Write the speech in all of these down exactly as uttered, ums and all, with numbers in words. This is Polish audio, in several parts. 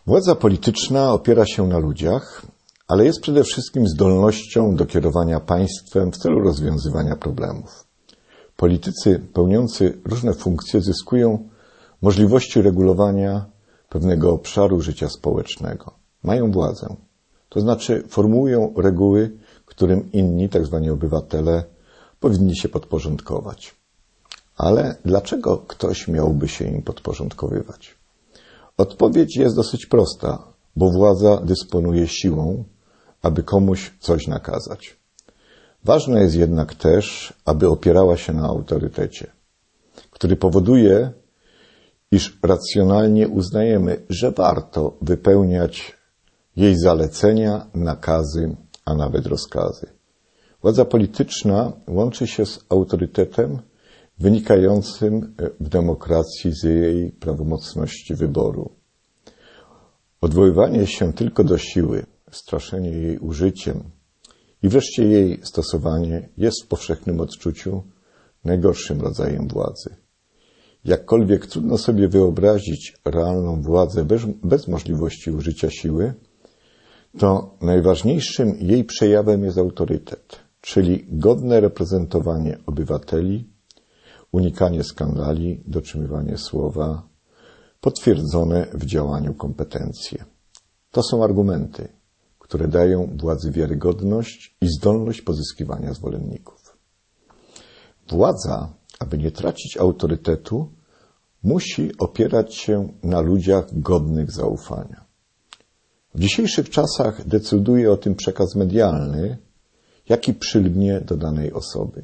Władza polityczna opiera się na ludziach, ale jest przede wszystkim zdolnością do kierowania państwem w celu rozwiązywania problemów. Politycy pełniący różne funkcje zyskują możliwości regulowania pewnego obszaru życia społecznego. Mają władzę, to znaczy formułują reguły, którym inni, tak zwani obywatele, powinni się podporządkować. Ale dlaczego ktoś miałby się im podporządkowywać? Odpowiedź jest dosyć prosta, bo władza dysponuje siłą, aby komuś coś nakazać. Ważne jest jednak też, aby opierała się na autorytecie, który powoduje, iż racjonalnie uznajemy, że warto wypełniać jej zalecenia, nakazy, a nawet rozkazy. Władza polityczna łączy się z autorytetem wynikającym w demokracji z jej prawomocności wyboru. Odwoływanie się tylko do siły, straszenie jej użyciem i wreszcie jej stosowanie jest w powszechnym odczuciu najgorszym rodzajem władzy. Jakkolwiek trudno sobie wyobrazić realną władzę bez, bez możliwości użycia siły, to najważniejszym jej przejawem jest autorytet, czyli godne reprezentowanie obywateli, unikanie skandali, dotrzymywanie słowa, potwierdzone w działaniu kompetencje. To są argumenty, które dają władzy wiarygodność i zdolność pozyskiwania zwolenników. Władza, aby nie tracić autorytetu, musi opierać się na ludziach godnych zaufania. W dzisiejszych czasach decyduje o tym przekaz medialny, jaki przylgnie do danej osoby.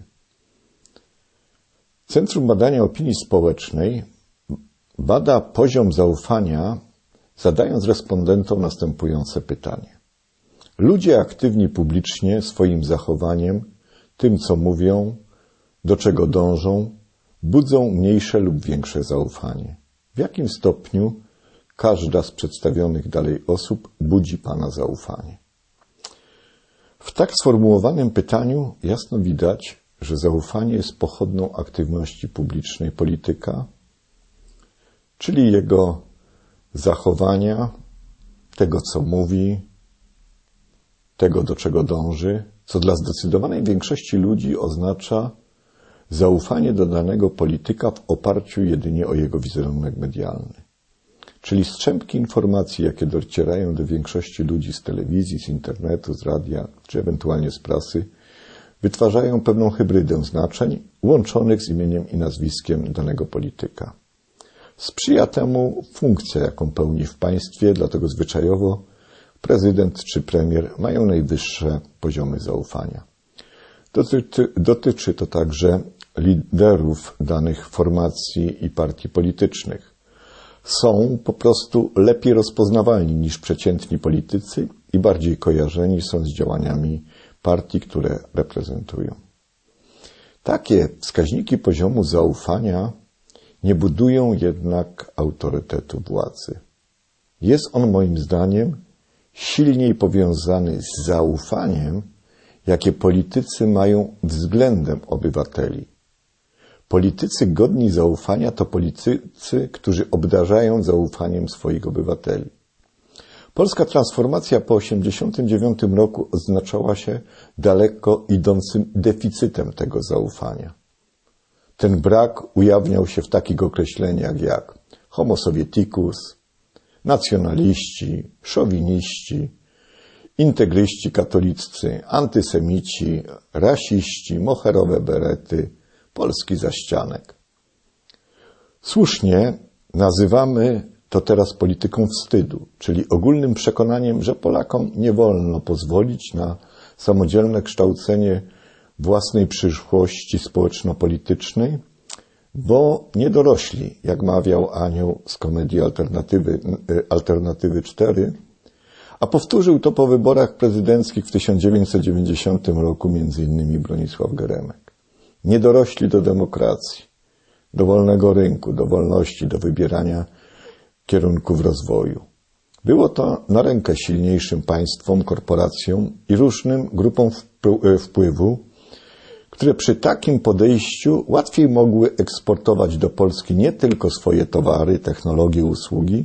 Centrum Badania Opinii Społecznej bada poziom zaufania, zadając respondentom następujące pytanie. Ludzie aktywni publicznie swoim zachowaniem, tym co mówią, do czego dążą, budzą mniejsze lub większe zaufanie. W jakim stopniu każda z przedstawionych dalej osób budzi Pana zaufanie? W tak sformułowanym pytaniu jasno widać, że zaufanie jest pochodną aktywności publicznej polityka, czyli jego zachowania, tego co mówi, tego do czego dąży, co dla zdecydowanej większości ludzi oznacza zaufanie do danego polityka w oparciu jedynie o jego wizerunek medialny. Czyli strzępki informacji, jakie docierają do większości ludzi z telewizji, z internetu, z radia, czy ewentualnie z prasy, wytwarzają pewną hybrydę znaczeń łączonych z imieniem i nazwiskiem danego polityka. Sprzyja temu funkcja, jaką pełni w państwie, dlatego zwyczajowo prezydent czy premier mają najwyższe poziomy zaufania. Dotyczy, dotyczy to także liderów danych formacji i partii politycznych. Są po prostu lepiej rozpoznawalni niż przeciętni politycy i bardziej kojarzeni są z działaniami partii, które reprezentują. Takie wskaźniki poziomu zaufania nie budują jednak autorytetu władzy. Jest on moim zdaniem silniej powiązany z zaufaniem, jakie politycy mają względem obywateli. Politycy godni zaufania to politycy, którzy obdarzają zaufaniem swoich obywateli. Polska transformacja po tysiąc dziewięćset osiemdziesiątym dziewiątym roku oznaczała się daleko idącym deficytem tego zaufania. Ten brak ujawniał się w takich określeniach jak homo sovieticus, nacjonaliści, szowiniści, integryści katoliccy, antysemici, rasiści, moherowe berety, polski zaścianek. Słusznie nazywamy to teraz polityką wstydu, czyli ogólnym przekonaniem, że Polakom nie wolno pozwolić na samodzielne kształcenie własnej przyszłości społeczno-politycznej, bo nie dorośli, jak mawiał Anioł z komedii Alternatywy, Alternatywy cztery, a powtórzył to po wyborach prezydenckich w tysiąc dziewięćset dziewięćdziesiątym roku między innymi Bronisław Geremek. Nie dorośli do demokracji, do wolnego rynku, do wolności, do wybierania kierunków rozwoju. Było to na rękę silniejszym państwom, korporacjom i różnym grupom wpływu, które przy takim podejściu łatwiej mogły eksportować do Polski nie tylko swoje towary, technologie, usługi,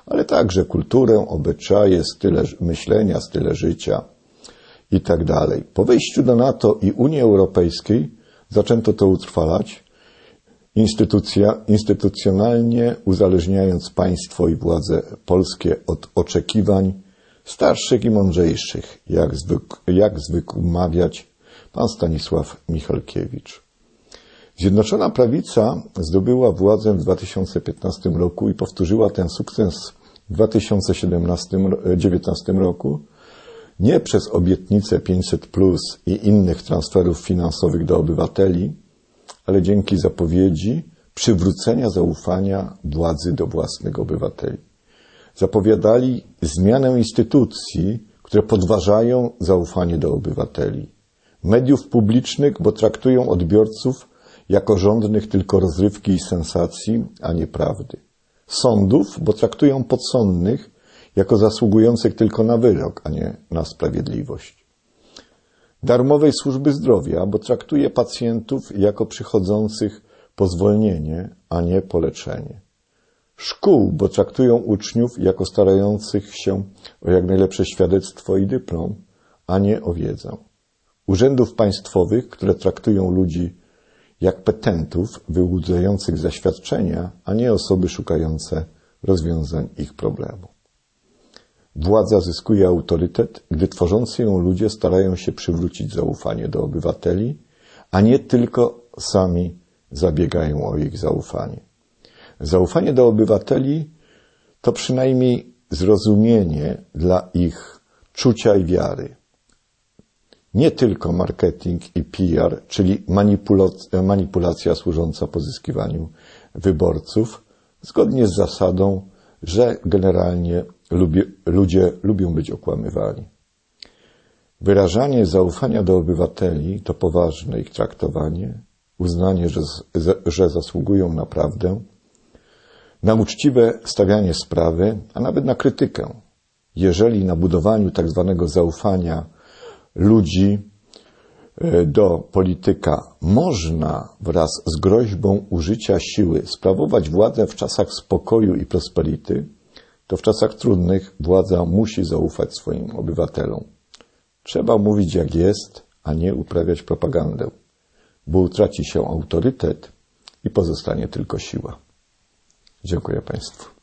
ale także kulturę, obyczaje, style myślenia, style życia i tak dalej. Po wejściu do NATO i Unii Europejskiej zaczęto to utrwalać, instytucja, instytucjonalnie uzależniając państwo i władze polskie od oczekiwań starszych i mądrzejszych, jak zwykł, jak zwykł mawiać pan Stanisław Michalkiewicz. Zjednoczona Prawica zdobyła władzę w dwa tysiące piętnastym roku i powtórzyła ten sukces w dwa tysiące dziewiętnastym roku nie przez obietnice pięćset plus i innych transferów finansowych do obywateli, ale dzięki zapowiedzi przywrócenia zaufania władzy do własnych obywateli. Zapowiadali zmianę instytucji, które podważają zaufanie do obywateli. Mediów publicznych, bo traktują odbiorców jako żądnych tylko rozrywki i sensacji, a nie prawdy. Sądów, bo traktują podsądnych jako zasługujących tylko na wyrok, a nie na sprawiedliwość. Darmowej służby zdrowia, bo traktuje pacjentów jako przychodzących po zwolnienie, a nie po leczenie. Szkół, bo traktują uczniów jako starających się o jak najlepsze świadectwo i dyplom, a nie o wiedzę. Urzędów państwowych, które traktują ludzi jak petentów wyłudzających zaświadczenia, a nie osoby szukające rozwiązań ich problemu. Władza zyskuje autorytet, gdy tworzący ją ludzie starają się przywrócić zaufanie do obywateli, a nie tylko sami zabiegają o ich zaufanie. Zaufanie do obywateli to przynajmniej zrozumienie dla ich czucia i wiary. Nie tylko marketing i P R, czyli manipulacja służąca pozyskiwaniu wyborców, zgodnie z zasadą, że generalnie lubię, ludzie lubią być okłamywani. Wyrażanie zaufania do obywateli to poważne ich traktowanie, uznanie, że, że zasługują na prawdę, na uczciwe stawianie sprawy, a nawet na krytykę. Jeżeli na budowaniu tak zwanego zaufania ludzi do polityka można wraz z groźbą użycia siły sprawować władzę w czasach spokoju i prosperity, to w czasach trudnych władza musi zaufać swoim obywatelom. Trzeba mówić jak jest, a nie uprawiać propagandę, bo utraci się autorytet i pozostanie tylko siła. Dziękuję Państwu.